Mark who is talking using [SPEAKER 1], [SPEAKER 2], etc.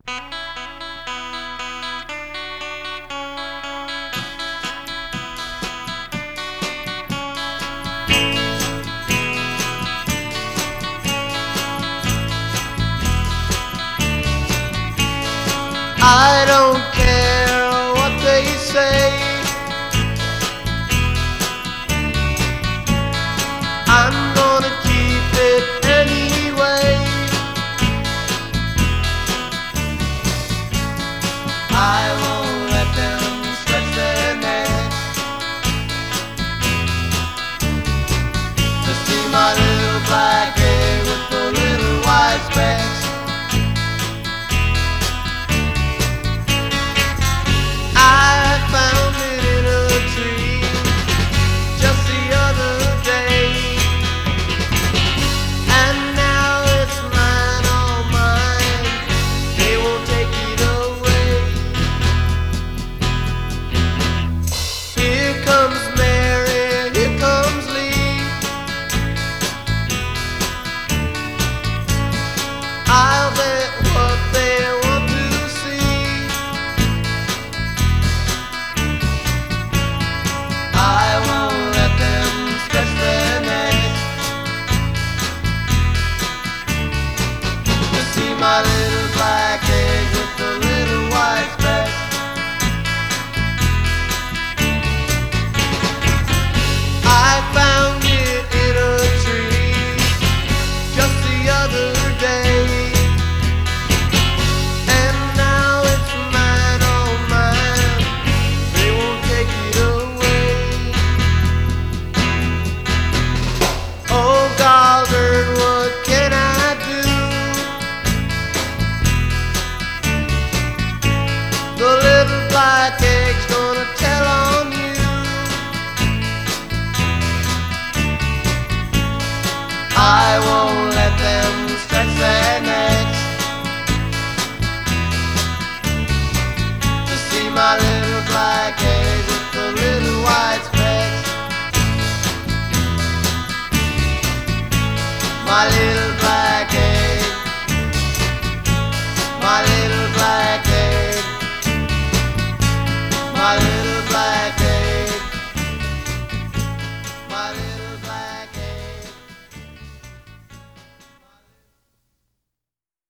[SPEAKER 1] I don't care what they say. I'm gonna keep it anyway. I won't let them stretch their necks to see my little black hair with the little white specks. I'll bet what they want to see. I won't let them stretch their necks to see my